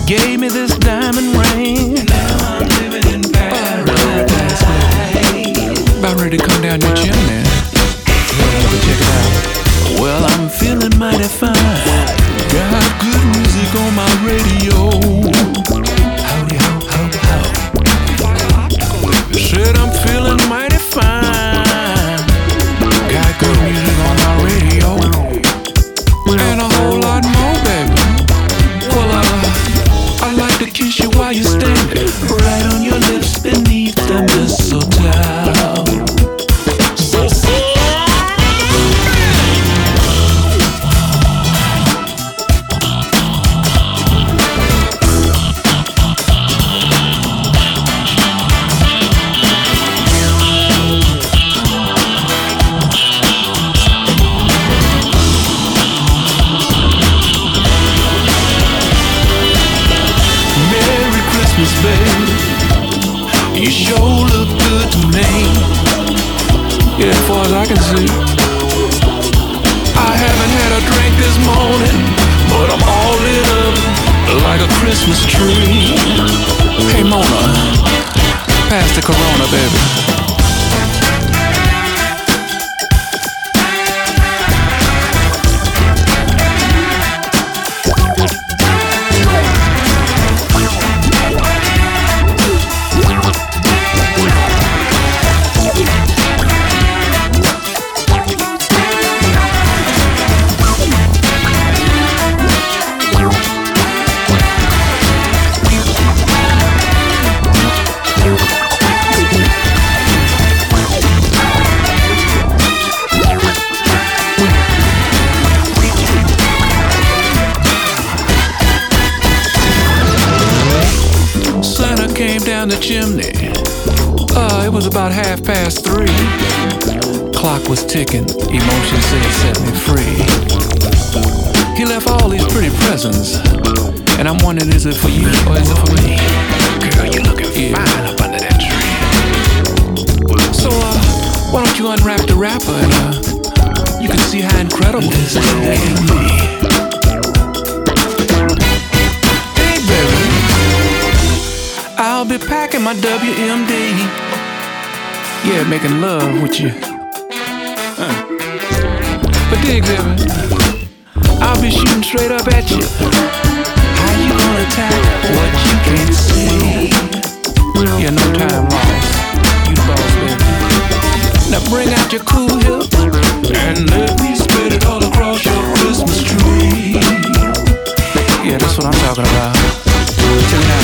gave me this diamond ring. Now I'm living in paradise. About ready to come down your chimney. Yeah, check it out. Well, I'm feeling mighty fine. Got good music on my radio. Howdy ho, ho, ho. Said I'm feeling mighty fine. Got good music on my radio. And a whole lot more, baby. Well, I'd like to kiss you while you're standing right on your lips beneath the mistletoe. You sure look good to me. Yeah, as far as I can see. I haven't had a drink this morning, but I'm all lit up like a Christmas tree. Hey Mona, pass the Corona, baby. Came down the chimney. It was about 3:30. Clock was ticking. Emotion said set me free. He left all these pretty presents, and I'm wondering, is it for you or is it for me? Girl, you looking fine up under that tree. So why don't you unwrap the wrapper and you can see how incredible this is can be. I'll be packing my WMD. Yeah, making love with you. But dig, baby, I'll be shooting straight up at you. How you gonna attack what you can't see? Yeah, no time lost. You the boss, baby. Now bring out your cool hip and let me spread it all across your Christmas tree. Yeah, that's what I'm talking about. Tonight.